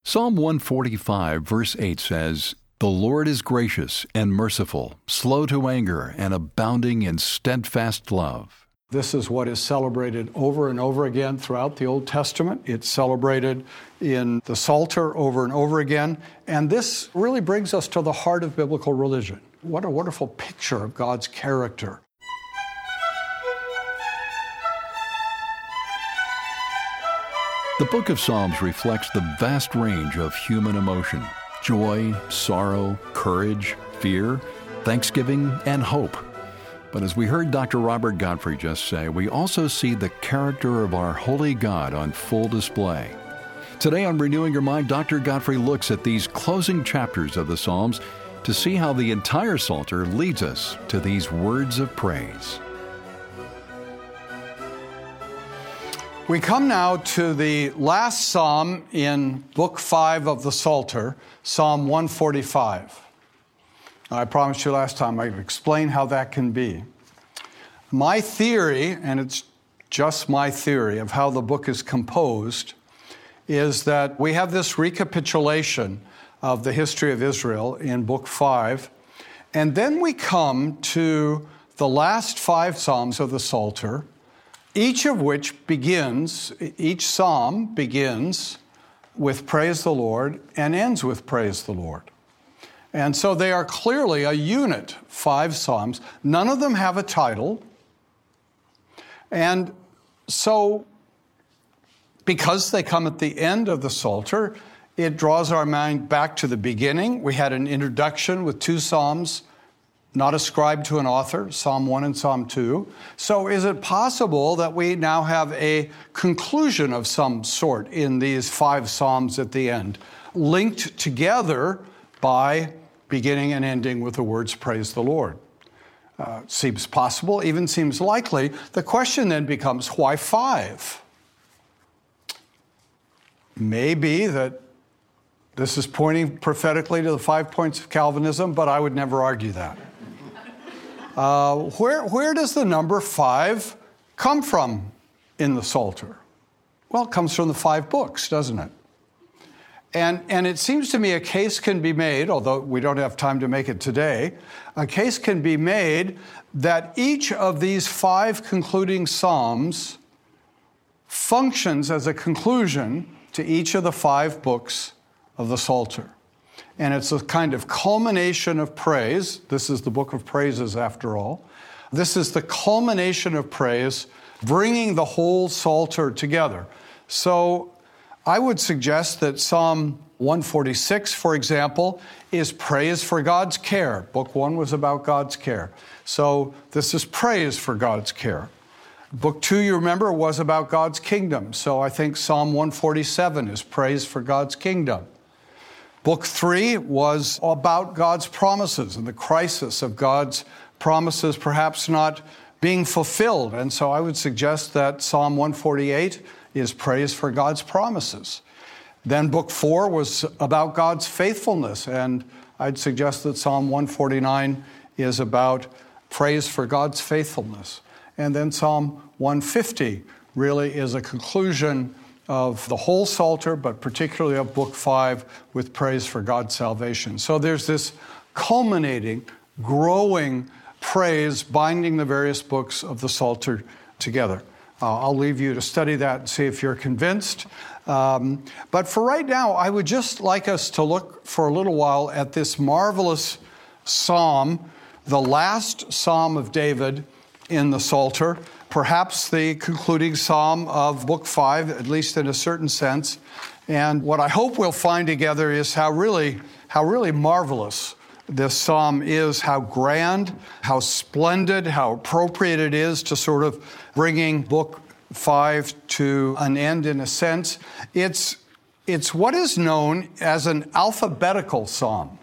Psalm 145, verse 8 says, "The Lord is gracious and merciful, slow to anger, and abounding in steadfast love." This is what is celebrated over and over again throughout the Old Testament. It's celebrated in the Psalter over and over again. And this really brings us to the heart of biblical religion. What a wonderful picture of God's character. The book of Psalms reflects the vast range of human emotion: joy, sorrow, courage, fear, thanksgiving, and hope. But as we heard Dr. Robert Godfrey just say, we also see the character of our holy God on full display. Today on Renewing Your Mind, Dr. Godfrey looks at these closing chapters of the Psalms to see how the entire Psalter leads us to these words of praise. We come now to the last psalm in Book 5 of the Psalter, Psalm 145. I promised you last time I'd explain how that can be. My theory, and it's just my theory of how the book is composed, is that we have this recapitulation of the history of Israel in Book 5, and then we come to the last 5 psalms of the Psalter, each psalm begins with praise the Lord and ends with praise the Lord. And so they are clearly a unit, 5 psalms. None of them have a title. And so, because they come at the end of the Psalter, it draws our mind back to the beginning. We had an introduction with 2 psalms not ascribed to an author, Psalm 1 and Psalm 2. So is it possible that we now have a conclusion of some sort in these 5 psalms at the end, linked together by beginning and ending with the words, praise the Lord? Seems possible, even seems likely. The question then becomes, why 5? Maybe that this is pointing prophetically to the 5 points of Calvinism, but I would never argue that. Where does the number 5 come from in the Psalter? Well, it comes from the 5 books, doesn't it? And it seems to me a case can be made, although we don't have time to make it today, a case can be made that each of these 5 concluding psalms functions as a conclusion to each of the 5 books of the Psalter. And it's a kind of culmination of praise. This is the book of praises, after all. This is the culmination of praise, bringing the whole Psalter together. So I would suggest that Psalm 146, for example, is praise for God's care. Book 1 was about God's care. So this is praise for God's care. Book 2, you remember, was about God's kingdom. So I think Psalm 147 is praise for God's kingdom. Book 3 was about God's promises and the crisis of God's promises perhaps not being fulfilled. And so I would suggest that Psalm 148 is praise for God's promises. Then Book 4 was about God's faithfulness, and I'd suggest that Psalm 149 is about praise for God's faithfulness. And then Psalm 150 really is a conclusion of the whole Psalter, but particularly of Book 5 with praise for God's salvation. So there's this culminating, growing praise binding the various books of the Psalter together. I'll leave you to study that and see if you're convinced. But for right now, I would just like us to look for a little while at this marvelous psalm, the last psalm of David in the Psalter, perhaps the concluding psalm of Book 5, at least in a certain sense. And what I hope we'll find together is how really marvelous this psalm is, how grand, how splendid, how appropriate it is to sort of bringing Book 5 to an end in a sense. It's what is known as an alphabetical psalm.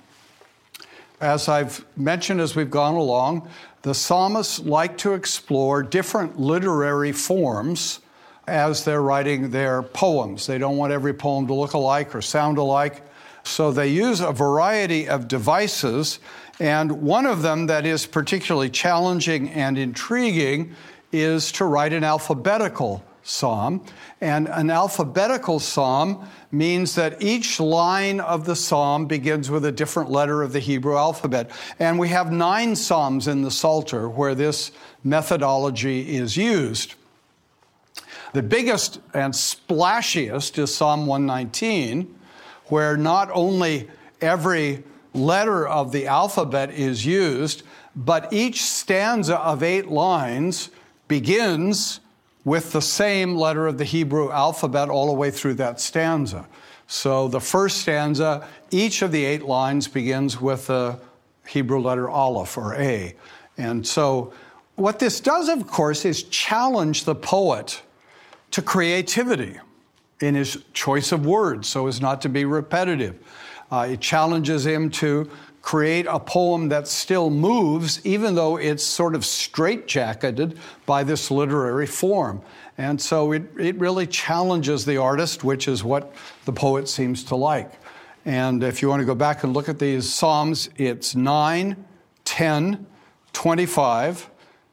As I've mentioned as we've gone along, the psalmists like to explore different literary forms as they're writing their poems. They don't want every poem to look alike or sound alike. So they use a variety of devices, and one of them that is particularly challenging and intriguing is to write an alphabetical psalm. And an alphabetical psalm means that each line of the psalm begins with a different letter of the Hebrew alphabet. And we have 9 psalms in the Psalter where this methodology is used. The biggest and splashiest is Psalm 119, where not only every letter of the alphabet is used, but each stanza of 8 lines begins with the same letter of the Hebrew alphabet all the way through that stanza. So the first stanza, each of the 8 lines begins with the Hebrew letter Aleph or A. And so what this does, of course, is challenge the poet to creativity in his choice of words so as not to be repetitive. It challenges him to create a poem that still moves, even though it's sort of straitjacketed by this literary form. And so it really challenges the artist, which is what the poet seems to like. And if you want to go back and look at these Psalms, it's 9, 10, 25,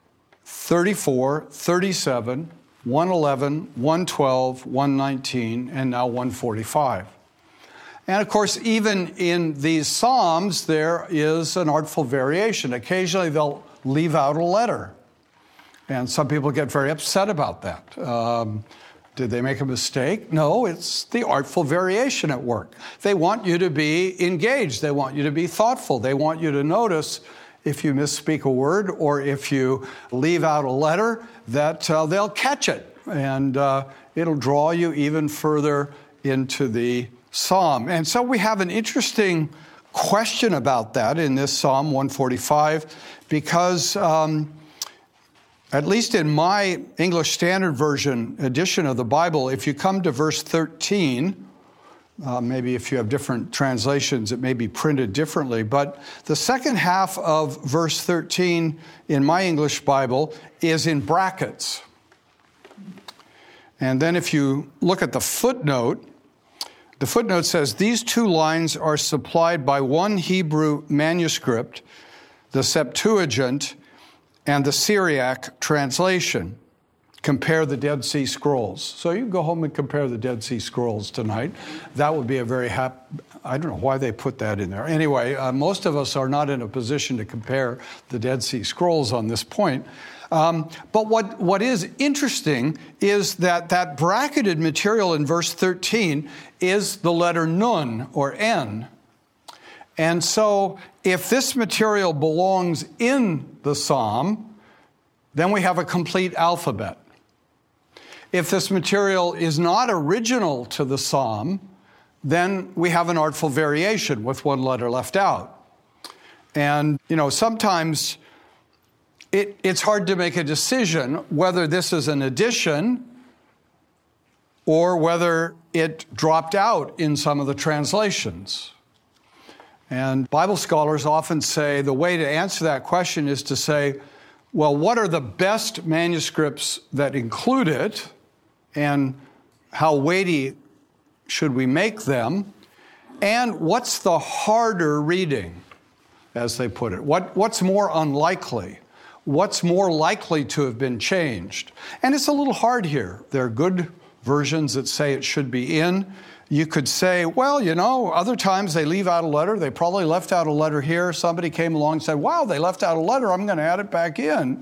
34, 37, 111, 112, 119, and now 145. And of course, even in these Psalms, there is an artful variation. Occasionally, they'll leave out a letter. And some people get very upset about that. Did they make a mistake? No, it's the artful variation at work. They want you to be engaged. They want you to be thoughtful. They want you to notice if you misspeak a word or if you leave out a letter, that they'll catch it. And it'll draw you even further into the psalm. And so we have an interesting question about that in this Psalm 145, because at least in my English Standard Version edition of the Bible, if you come to verse 13, maybe if you have different translations, it may be printed differently, but the second half of verse 13 in my English Bible is in brackets. And then if you look at the footnote says, these 2 lines are supplied by one Hebrew manuscript, the Septuagint, and the Syriac translation. Compare the Dead Sea Scrolls. So you can go home and compare the Dead Sea Scrolls tonight. That would be a very I don't know why they put that in there. Anyway, most of us are not in a position to compare the Dead Sea Scrolls on this point. But what is interesting is that bracketed material in verse 13 is the letter Nun, or N. And so if this material belongs in the psalm, then we have a complete alphabet. If this material is not original to the psalm, then we have an artful variation with one letter left out. And, sometimes it's hard to make a decision whether this is an addition or whether it dropped out in some of the translations. And Bible scholars often say the way to answer that question is to say, well, what are the best manuscripts that include it, and how weighty should we make them, and what's the harder reading, as they put it? What's more unlikely? What's more likely to have been changed? And it's a little hard here. There are good versions that say it should be in. You could say, well, other times they leave out a letter. They probably left out a letter here. Somebody came along and said, wow, they left out a letter. I'm going to add it back in.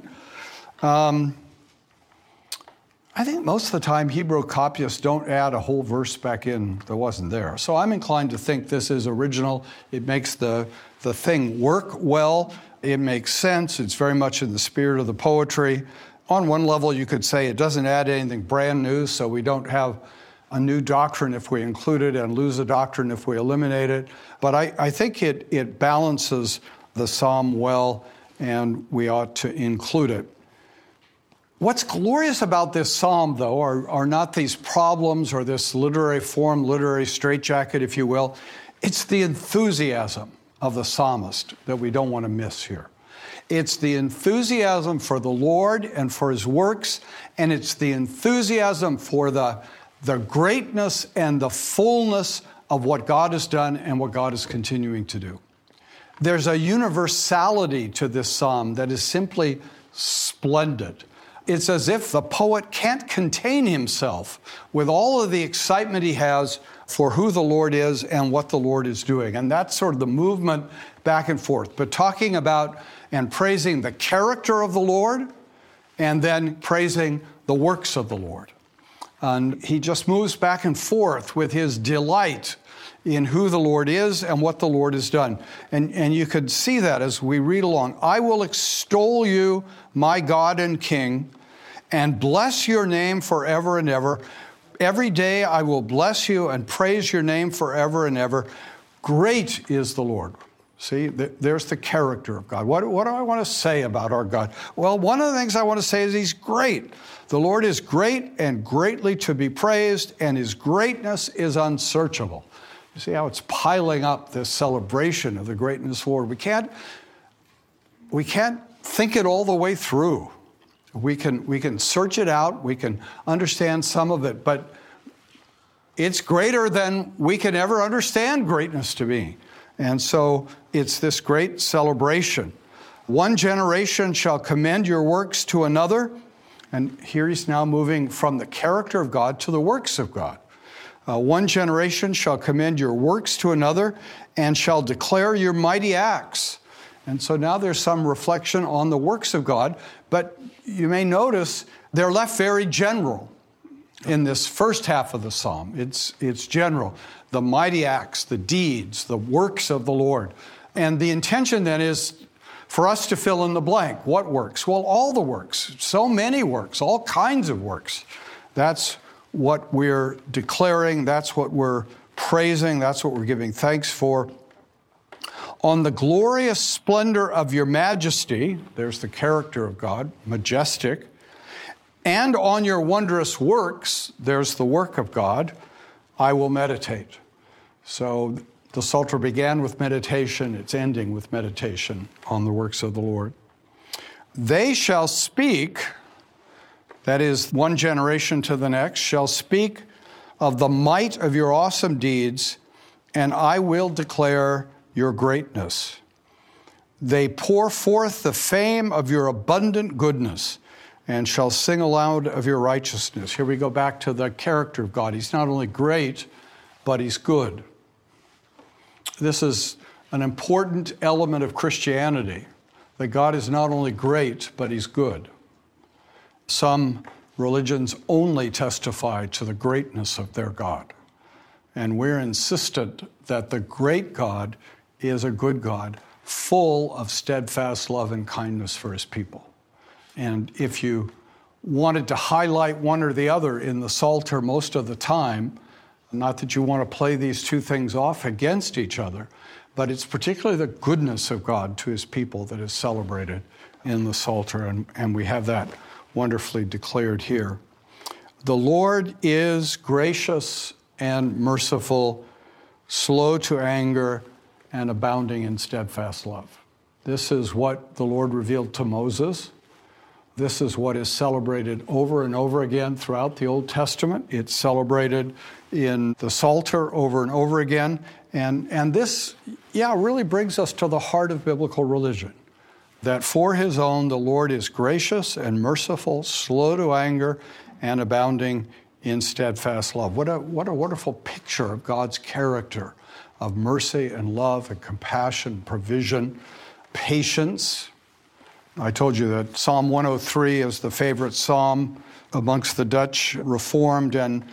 I think most of the time Hebrew copyists don't add a whole verse back in that wasn't there. So I'm inclined to think this is original. It makes the thing work well. It makes sense. It's very much in the spirit of the poetry. On one level, you could say it doesn't add anything brand new, so we don't have a new doctrine if we include it and lose a doctrine if we eliminate it. But I think it balances the psalm well, and we ought to include it. What's glorious about this psalm, though, are not these problems or this literary form, literary straitjacket, if you will. It's the enthusiasm of the psalmist that we don't want to miss here. It's the enthusiasm for the Lord and for his works, and it's the enthusiasm for the greatness and the fullness of what God has done and what God is continuing to do. There's a universality to this psalm that is simply splendid. It's as if the poet can't contain himself with all of the excitement he has for who the Lord is and what the Lord is doing. And that's sort of the movement back and forth. But talking about and praising the character of the Lord and then praising the works of the Lord. And he just moves back and forth with his delight in who the Lord is and what the Lord has done. And you could see that as we read along. I will extol you, my God and King, and bless your name forever and ever. Every day I will bless you and praise your name forever and ever. Great is the Lord. See, there's the character of God. What do I want to say about our God? Well, one of the things I want to say is he's great. The Lord is great and greatly to be praised, and his greatness is unsearchable. You see how it's piling up, this celebration of the greatness of the Lord. We can't think it all the way through. We can search it out. We can understand some of it, but it's greater than we can ever understand greatness to be. And so it's this great celebration. One generation shall commend your works to another. And here he's now moving from the character of God to the works of God. One generation shall commend your works to another and shall declare your mighty acts. And so now there's some reflection on the works of God, but you may notice they're left very general in this first half of the psalm. It's general. The mighty acts, the deeds, the works of the Lord. And the intention then is for us to fill in the blank. What works? Well, all the works. So many works, all kinds of works. That's what we're declaring. That's what we're praising. That's what we're giving thanks for. On the glorious splendor of your majesty, there's the character of God, majestic, and on your wondrous works, there's the work of God, I will meditate. So the Psalter began with meditation, it's ending with meditation on the works of the Lord. They shall speak, that is, one generation to the next, shall speak of the might of your awesome deeds, and I will declare your greatness. They pour forth the fame of your abundant goodness and shall sing aloud of your righteousness. Here we go back to the character of God. He's not only great, but he's good. This is an important element of Christianity, that God is not only great, but he's good. Some religions only testify to the greatness of their God. And we're insistent that the great God is a good God, full of steadfast love and kindness for his people. And if you wanted to highlight one or the other in the Psalter most of the time, not that you want to play these two things off against each other, but it's particularly the goodness of God to his people that is celebrated in the Psalter, and we have that wonderfully declared here. The Lord is gracious and merciful, slow to anger, and abounding in steadfast love. This is what the Lord revealed to Moses. This is what is celebrated over and over again throughout the Old Testament. It's celebrated in the Psalter over and over again. And this, really brings us to the heart of biblical religion, that for his own the Lord is gracious and merciful, slow to anger, and abounding in steadfast love. What a wonderful picture of God's character of mercy and love and compassion, provision, patience. I told you that Psalm 103 is the favorite psalm amongst the Dutch Reformed, and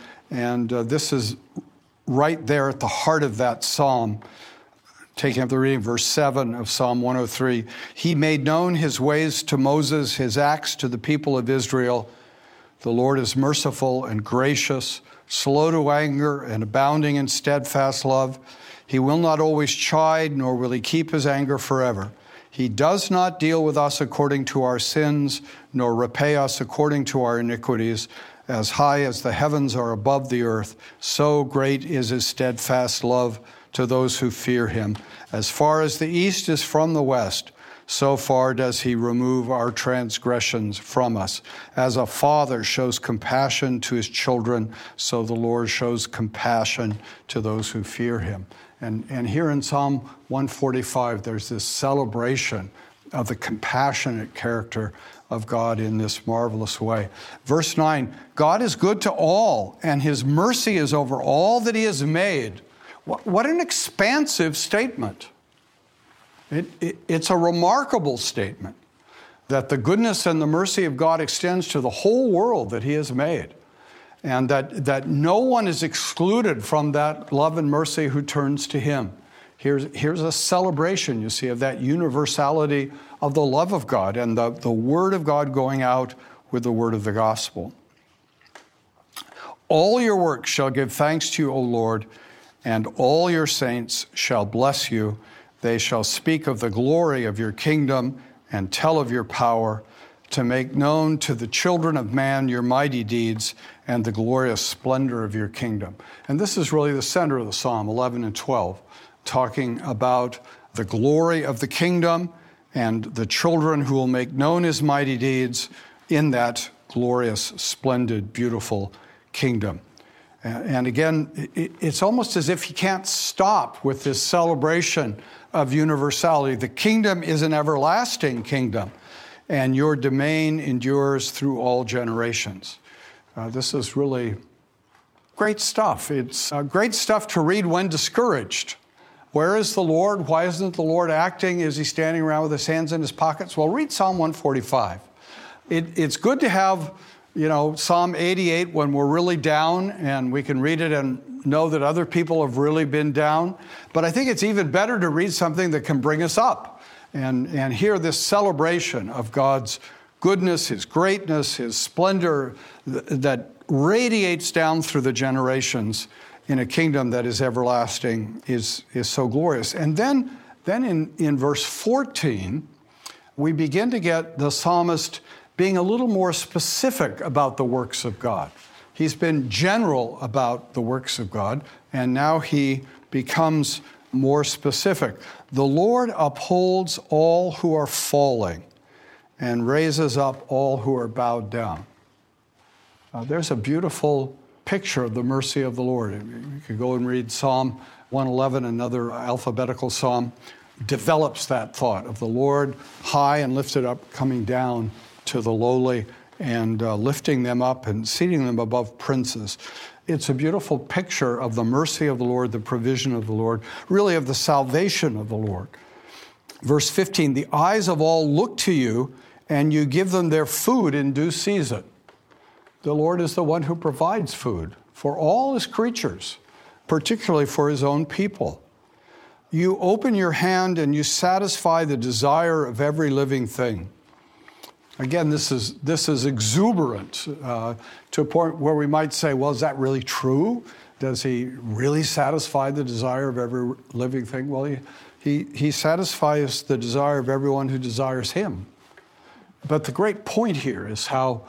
this is right there at the heart of that psalm. Taking up the reading, verse 7 of Psalm 103. He made known his ways to Moses, his acts to the people of Israel. The Lord is merciful and gracious, slow to anger and abounding in steadfast love. He will not always chide, nor will he keep his anger forever. He does not deal with us according to our sins, nor repay us according to our iniquities. As high as the heavens are above the earth, so great is his steadfast love to those who fear him. As far as the east is from the west, so far does he remove our transgressions from us. As a father shows compassion to his children, so the Lord shows compassion to those who fear him. And here in Psalm 145, there's this celebration. of the compassionate character of God in this marvelous way. Verse 9, God is good to all, and his mercy is over all that he has made. What an expansive statement. It's a remarkable statement that the goodness and the mercy of God extends to the whole world that he has made, and that no one is excluded from that love and mercy who turns to him. Here's a celebration, you see, of that universality of the love of God and the word of God going out with the word of the gospel. All your works shall give thanks to you, O Lord, and all your saints shall bless you. They shall speak of the glory of your kingdom and tell of your power, to make known to the children of man your mighty deeds and the glorious splendor of your kingdom. And this is really the center of the Psalm, 11 and 12, talking about the glory of the kingdom and the children who will make known his mighty deeds in that glorious, splendid, beautiful kingdom. And again, it's almost as if he can't stop with this celebration of universality. The kingdom is an everlasting kingdom, and your domain endures through all generations. This is really great stuff. It's great stuff to read when discouraged. Where is the Lord? Why isn't the Lord acting? Is he standing around with his hands in his pockets? Well, read Psalm 145. It's good to have, Psalm 88 when we're really down, and we can read it and know that other people have really been down. But I think it's even better to read something that can bring us up and hear this celebration of God's goodness, his greatness, his splendor that radiates down through the generations in a kingdom that is everlasting, is so glorious. And then in verse 14, we begin to get the psalmist being a little more specific about the works of God. He's been general about the works of God, and now he becomes more specific. The Lord upholds all who are falling and raises up all who are bowed down. There's a beautiful picture of the mercy of the Lord. You could go and read Psalm 111, another alphabetical psalm, develops that thought of the Lord high and lifted up, coming down to the lowly and lifting them up and seating them above princes. It's a beautiful picture of the mercy of the Lord, the provision of the Lord, really of the salvation of the Lord. Verse 15, the eyes of all look to you, and you give them their food in due season. The Lord is the one who provides food for all his creatures, particularly for his own people. You open your hand and you satisfy the desire of every living thing. Again, this is exuberant to a point where we might say, well, is that really true? Does he really satisfy the desire of every living thing? Well, he satisfies the desire of everyone who desires him. But the great point here is how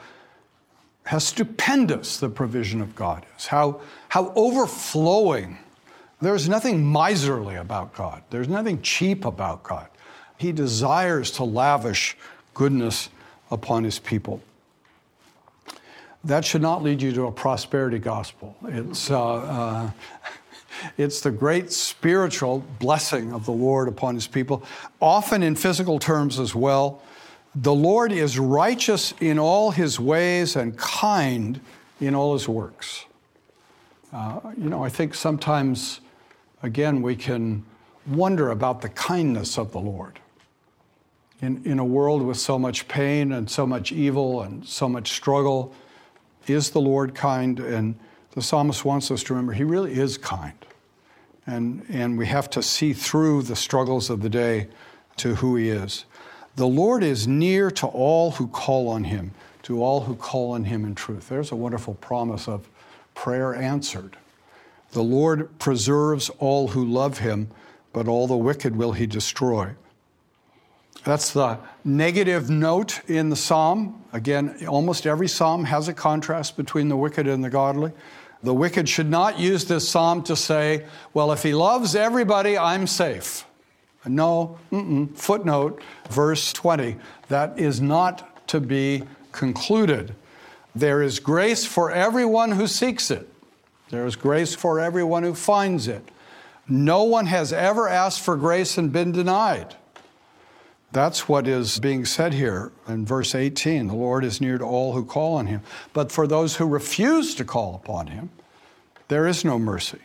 stupendous the provision of God is, how overflowing. There's nothing miserly about God. There's nothing cheap about God. He desires to lavish goodness upon his people. That should not lead you to a prosperity gospel. It's the great spiritual blessing of the Lord upon his people, often in physical terms as well. The Lord is righteous in all his ways and kind in all his works. I think sometimes, again, we can wonder about the kindness of the Lord. In a world with so much pain and so much evil and so much struggle, is the Lord kind? And the psalmist wants us to remember he really is kind. And we have to see through the struggles of the day to who he is. The Lord is near to all who call on him, to all who call on him in truth. There's a wonderful promise of prayer answered. The Lord preserves all who love him, but all the wicked will he destroy. That's the negative note in the psalm. Again, almost every psalm has a contrast between the wicked and the godly. The wicked should not use this psalm to say, well, if he loves everybody, I'm safe. No, footnote, verse 20, that is not to be concluded. There is grace for everyone who seeks it. There is grace for everyone who finds it. No one has ever asked for grace and been denied. That's what is being said here in verse 18. The Lord is near to all who call on him. But for those who refuse to call upon him, there is no mercy.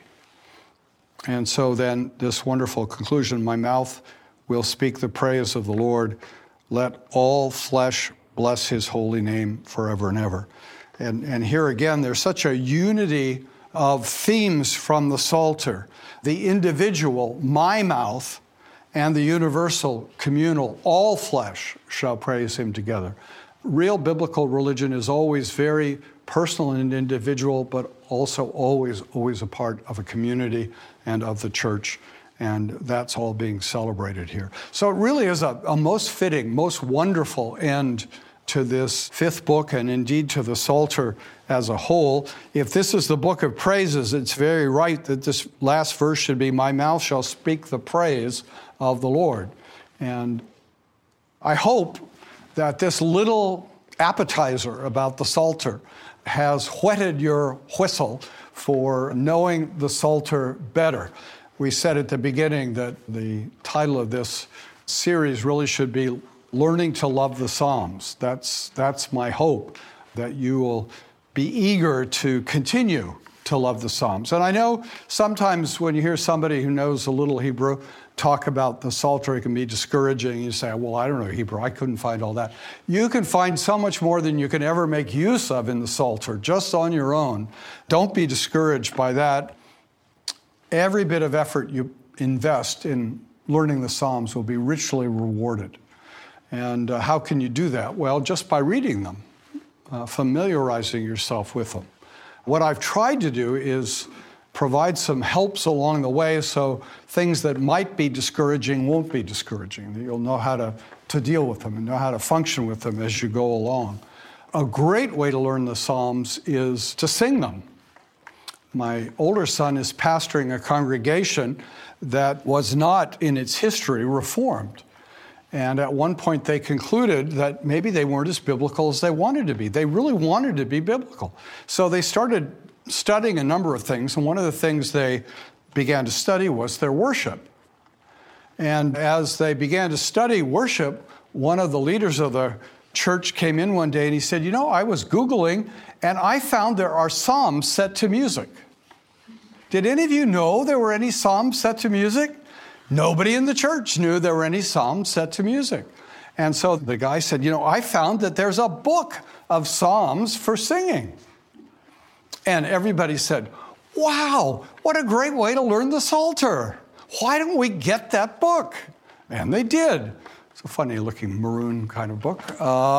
And so then this wonderful conclusion, my mouth will speak the praise of the Lord. Let all flesh bless his holy name forever and ever. And here again, there's such a unity of themes from the Psalter. The individual, my mouth, and the universal, communal, all flesh shall praise him together. Real biblical religion is always very personal and individual, but also always a part of a community and of the church. And that's all being celebrated here. So it really is a most fitting, most wonderful end to this fifth book, and indeed to the Psalter as a whole. If this is the book of praises, it's very right that this last verse should be, my mouth shall speak the praise of the Lord. And I hope that this little appetizer about the Psalter has whetted your whistle for knowing the Psalter better. We said at the beginning that the title of this series really should be Learning to Love the Psalms. That's my hope, that you will be eager to continue to love the Psalms. And I know sometimes when you hear somebody who knows a little Hebrew talk about the Psalter, it can be discouraging. You say, well, I don't know Hebrew. I couldn't find all that. You can find so much more than you can ever make use of in the Psalter, just on your own. Don't be discouraged by that. Every bit of effort you invest in learning the Psalms will be richly rewarded. And how can you do that? Well, just by reading them, familiarizing yourself with them. What I've tried to do is provide some helps along the way so things that might be discouraging won't be discouraging. You'll know how to deal with them and know how to function with them as you go along. A great way to learn the Psalms is to sing them. My older son is pastoring a congregation that was not, in its history, Reformed. And at one point they concluded that maybe they weren't as biblical as they wanted to be. They really wanted to be biblical. So they started studying a number of things, and one of the things they began to study was their worship. And as they began to study worship, one of the leaders of the church came in one day and he said, you know, I was Googling and I found there are psalms set to music. Did any of you know there were any psalms set to music? Nobody in the church knew there were any psalms set to music. And so the guy said, you know, I found that there's a book of psalms for singing. And everybody said, wow, what a great way to learn the Psalter. Why don't we get that book? And they did. It's a funny looking maroon kind of book.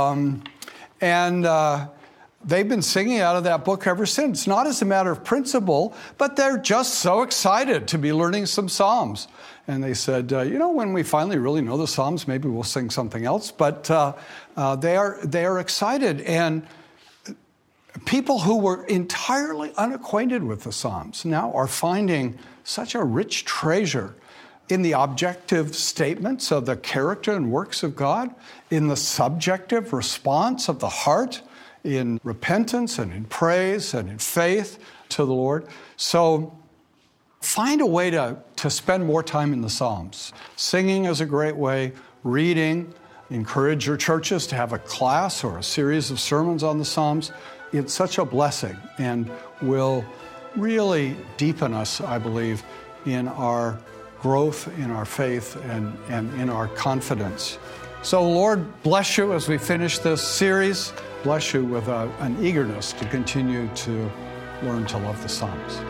They've been singing out of that book ever since, not as a matter of principle, but they're just so excited to be learning some psalms. And they said, when we finally really know the Psalms, maybe we'll sing something else. But they are excited. And people who were entirely unacquainted with the Psalms now are finding such a rich treasure in the objective statements of the character and works of God, in the subjective response of the heart, in repentance and in praise and in faith to the Lord. So find a way to spend more time in the Psalms. Singing is a great way. Reading. Encourage your churches to have a class or a series of sermons on the Psalms. It's such a blessing and will really deepen us, I believe, in our growth, in our faith, and in our confidence. So Lord, bless you as we finish this series. Bless you with an eagerness to continue to learn to love the Psalms.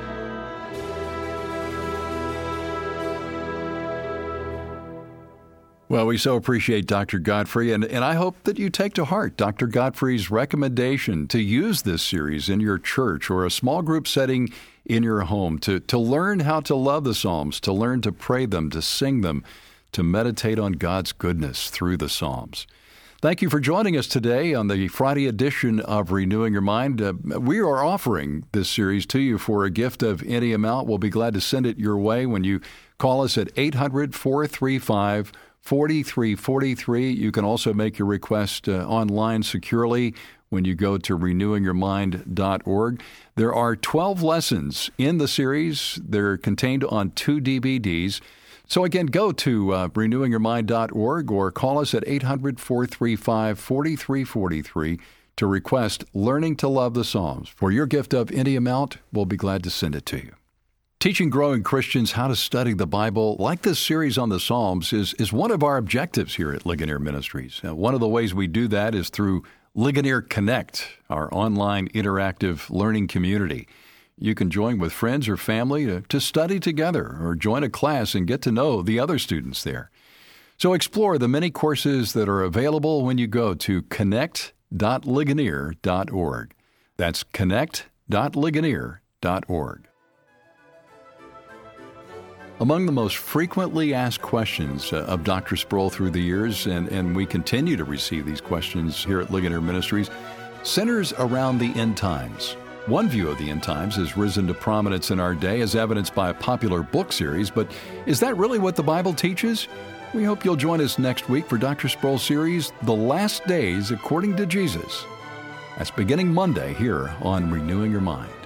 Well, we so appreciate Dr. Godfrey, and I hope that you take to heart Dr. Godfrey's recommendation to use this series in your church or a small group setting in your home, to learn how to love the Psalms, to learn to pray them, to sing them, to meditate on God's goodness through the Psalms. Thank you for joining us today on the Friday edition of Renewing Your Mind. We are offering this series to you for a gift of any amount. We'll be glad to send it your way when you call us at 800-435-4343. You can also make your request online securely when you go to renewingyourmind.org. There are 12 lessons in the series. They're contained on 2 DVDs. So again, go to renewingyourmind.org or call us at 800-435-4343 to request Learning to Love the Psalms. For your gift of any amount, we'll be glad to send it to you. Teaching growing Christians how to study the Bible, like this series on the Psalms, is one of our objectives here at Ligonier Ministries. One of the ways we do that is through Ligonier Connect, our online interactive learning community. You can join with friends or family to study together or join a class and get to know the other students there. So explore the many courses that are available when you go to connect.ligonier.org. That's connect.ligonier.org. Among the most frequently asked questions of Dr. Sproul through the years, and we continue to receive these questions here at Ligonier Ministries, centers around the end times. One view of the end times has risen to prominence in our day as evidenced by a popular book series, but is that really what the Bible teaches? We hope you'll join us next week for Dr. Sproul's series, The Last Days According to Jesus. That's beginning Monday here on Renewing Your Mind.